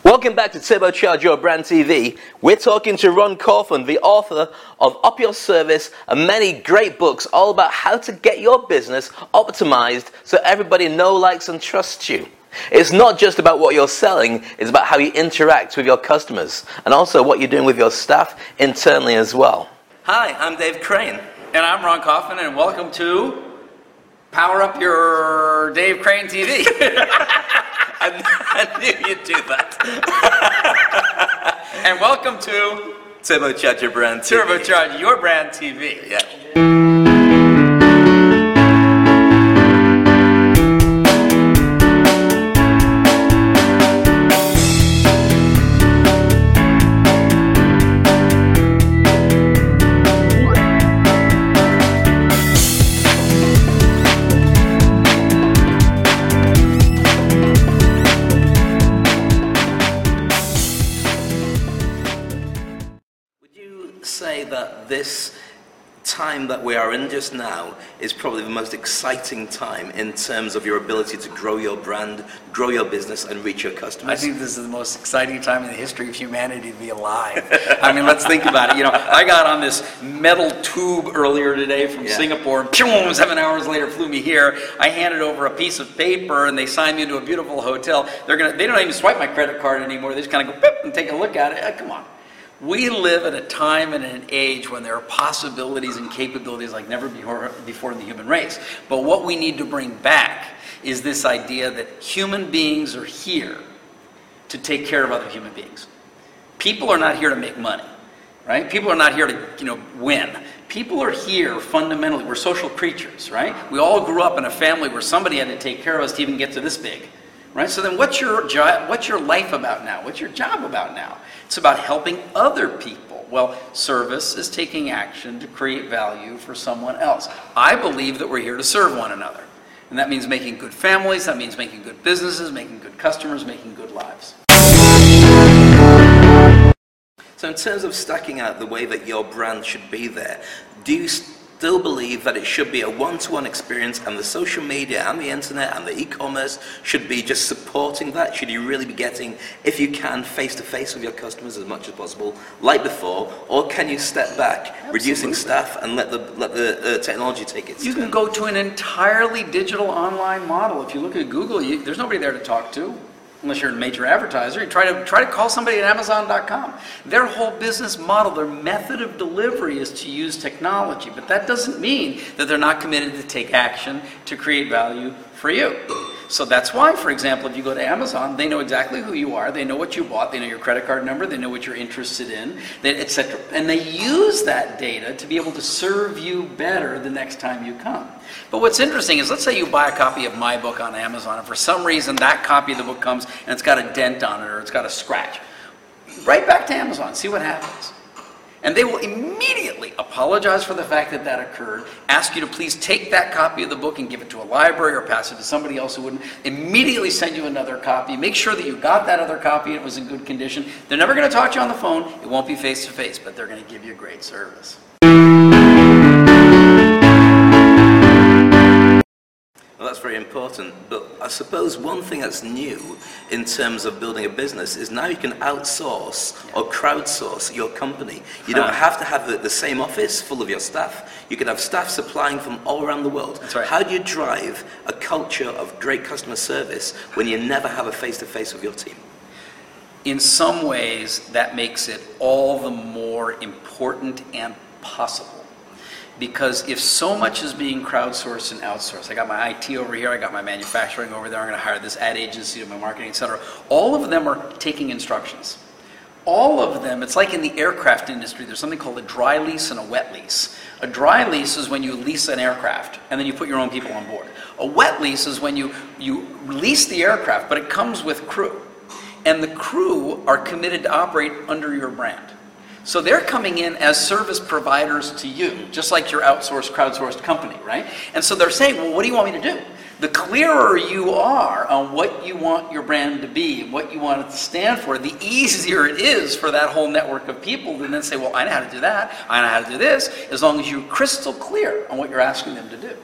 Welcome back to Turbocharge Your Brand TV. We're talking to Ron Coughlin, the author of Up Your Service and many great books all about how to get your business optimized so everybody knows, likes and trusts you. It's not just about what you're selling, it's about how you interact with your customers and also what you're doing with your staff internally as well. Hi, I'm Dave Crane. And I'm Ron Coughlin, and welcome to Power Up Your Dave Crane TV. I knew you'd do that. And welcome to Turbocharge Your Brand TV. Turbocharge Your Brand TV. Yeah. Say that this time that we are in just now is probably the most exciting time in terms of your ability to grow your brand, grow your business, and reach your customers? I think this is the most exciting time in the history of humanity to be alive. I mean, let's think about it. You know, I got on this metal tube earlier today from Singapore, and 7 hours later flew me here. I handed over a piece of paper, and they signed me into a beautiful hotel. They don't even swipe my credit card anymore. They just kind of go, beep, and take a look at it. Come on. We live at a time and an age when there are possibilities and capabilities like never before in the human race. But what we need to bring back is this idea that human beings are here to take care of other human beings. People are not here to make money, right? People are not here to, win. People are here fundamentally. We're social creatures, right? We all grew up in a family where somebody had to take care of us to even get to this big. Right? So then what's your life about now? What's your job about now? It's about helping other people. Well, service is taking action to create value for someone else. I believe that we're here to serve one another. And that means making good families, that means making good businesses, making good customers, making good lives. So in terms of stacking out the way that your brand should be there, do you still believe that it should be a one-to-one experience and the social media and the internet and the e-commerce should be just supporting that? Should you really be getting, if you can, face-to-face with your customers as much as possible, like before? Or can you step back, Absolutely. Reducing staff and let the technology take its turn? You can go to an entirely digital online model. If you look at Google, there's nobody there to talk to. Unless you're a major advertiser, you try to call somebody at Amazon.com. Their whole business model, their method of delivery is to use technology, but that doesn't mean that they're not committed to take action to create value for you. So that's why, for example, if you go to Amazon, they know exactly who you are, they know what you bought, they know your credit card number, they know what you're interested in, etc. And they use that data to be able to serve you better the next time you come. But what's interesting is, let's say you buy a copy of my book on Amazon, and for some reason that copy of the book comes and it's got a dent on it or it's got a scratch. Right back to Amazon, see what happens. And they will immediately apologize for the fact that that occurred, ask you to please take that copy of the book and give it to a library or pass it to somebody else who wouldn't, immediately send you another copy, make sure that you got that other copy and it was in good condition. They're never going to talk to you on the phone, it won't be face-to-face, but they're going to give you great service. Well, that's very important, but I suppose one thing that's new in terms of building a business is now you can outsource or crowdsource your company. You don't have to have the same office full of your staff. You can have staff supplying from all around the world. That's right. How do you drive a culture of great customer service when you never have a face-to-face with your team? In some ways, that makes it all the more important and possible. Because if so much is being crowdsourced and outsourced, I got my IT over here, I got my manufacturing over there, I'm going to hire this ad agency to my marketing, etc. All of them are taking instructions. All of them, it's like in the aircraft industry, there's something called a dry lease and a wet lease. A dry lease is when you lease an aircraft and then you put your own people on board. A wet lease is when you lease the aircraft, but it comes with crew. And the crew are committed to operate under your brand. So they're coming in as service providers to you, just like your outsourced, crowdsourced company, right? And so they're saying, well, what do you want me to do? The clearer you are on what you want your brand to be, what you want it to stand for, the easier it is for that whole network of people to then say, well, I know how to do that, I know how to do this, as long as you're crystal clear on what you're asking them to do.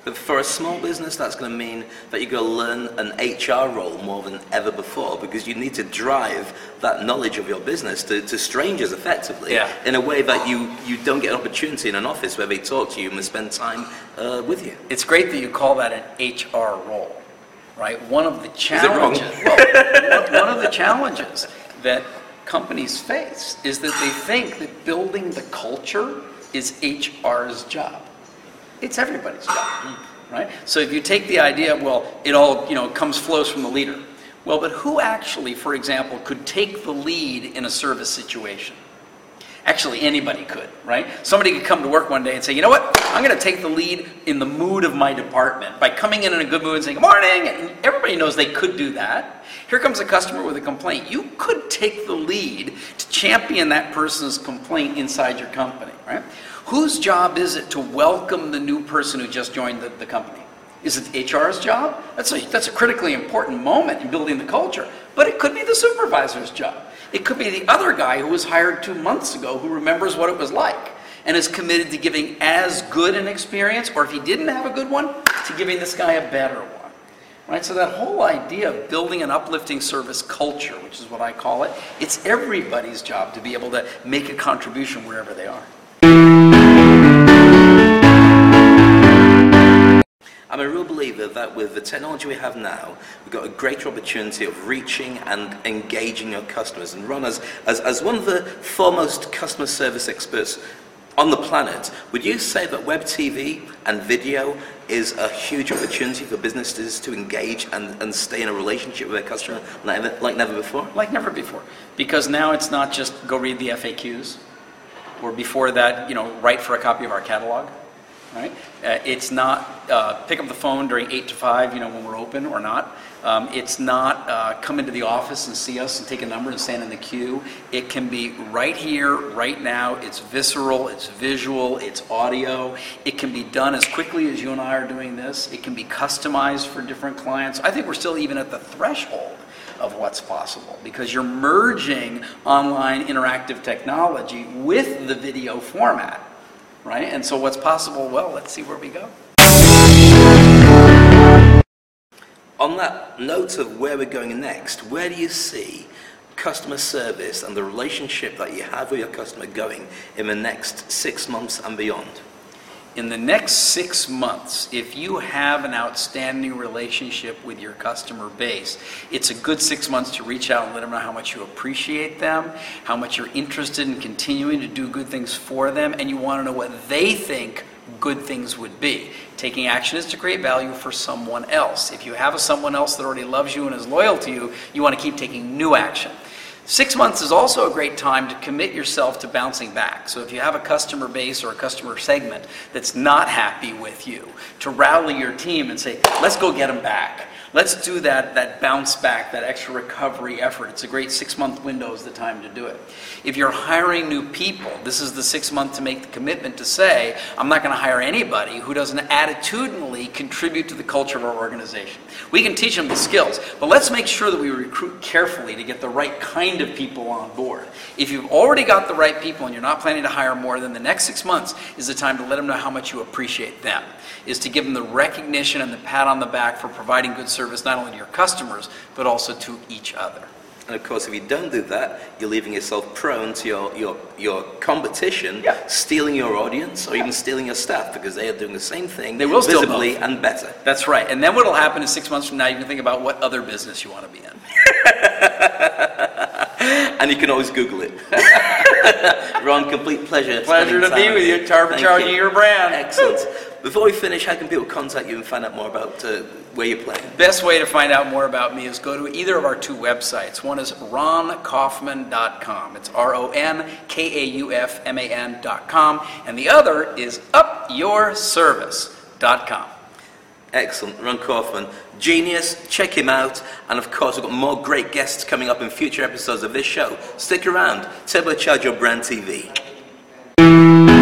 But for a small business, that's going to mean that you're going to learn an HR role more than ever before, because you need to drive that knowledge of your business to strangers effectively in a way that you don't get an opportunity in an office where they talk to you and they spend time with you. It's great that you call that an HR role, right? One of the challenges, one of the challenges that companies face is that they think that building the culture is HR's job. It's everybody's job, right? So if you take the idea, well, it all flows from the leader. Well, but who actually, for example, could take the lead in a service situation? Actually, anybody could, right? Somebody could come to work one day and say, you know what? I'm going to take the lead in the mood of my department by coming in a good mood and saying, good morning. And everybody knows they could do that. Here comes a customer with a complaint. You could take the lead to champion that person's complaint inside your company, right? Whose job is it to welcome the new person who just joined the company? Is it HR's job? That's a critically important moment in building the culture. But it could be the supervisor's job. It could be the other guy who was hired 2 months ago who remembers what it was like and is committed to giving as good an experience, or if he didn't have a good one, to giving this guy a better one. Right? So that whole idea of building an uplifting service culture, which is what I call it, it's everybody's job to be able to make a contribution wherever they are. I'm a real believer that with the technology we have now, we've got a greater opportunity of reaching and engaging our customers. And Ron, as one of the foremost customer service experts on the planet, would you say that web TV and video is a huge opportunity for businesses to engage and stay in a relationship with their customer like never before? Like never before. Because now it's not just go read the FAQs, or before that, write for a copy of our catalog. Right? It's not pick up the phone during 8 to 5, when we're open or not. It's not come into the office and see us and take a number and stand in the queue. It can be right here, right now. It's visceral, it's visual, it's audio. It can be done as quickly as you and I are doing this. It can be customized for different clients. I think we're still even at the threshold of what's possible, because you're merging online interactive technology with the video format. Right? And so what's possible? Well, let's see where we go. On that note of where we're going next, where do you see customer service and the relationship that you have with your customer going in the next 6 months and beyond? In the next 6 months, if you have an outstanding relationship with your customer base, it's a good 6 months to reach out and let them know how much you appreciate them, how much you're interested in continuing to do good things for them, and you want to know what they think good things would be. Taking action is to create value for someone else. If you have someone else that already loves you and is loyal to you, you want to keep taking new action. 6 months is also a great time to commit yourself to bouncing back. So if you have a customer base or a customer segment that's not happy with you, to rally your team and say, let's go get them back. Let's do that bounce back, that extra recovery effort. It's a great 6 month window is the time to do it. If you're hiring new people, this is the 6 month to make the commitment to say, I'm not going to hire anybody who doesn't attitudinally contribute to the culture of our organization. We can teach them the skills, but let's make sure that we recruit carefully to get the right kind of people on board. If you've already got the right people and you're not planning to hire more, then the next 6 months is the time to let them know how much you appreciate them, is to give them the recognition and the pat on the back for providing good service not only to your customers, but also to each other. And of course, if you don't do that, you're leaving yourself prone to your competition, stealing your audience, or even stealing your staff, because they are doing the same thing, they will visibly and better. That's right. And then what will happen is 6 months from now, you can think about what other business you want to be in. And you can always Google it. Ron, complete pleasure. Pleasure to be with you, turbocharging your brand. Excellent. Before we finish, how can people contact you and find out more about where you're playing? Best way to find out more about me is go to either of our two websites. One is ronkaufman.com. It's RONKAUFMAN.com. And the other is upyourservice.com. Excellent. Ron Kaufman, genius. Check him out. And of course, we've got more great guests coming up in future episodes of this show. Stick around. Turbocharge Your Brand TV.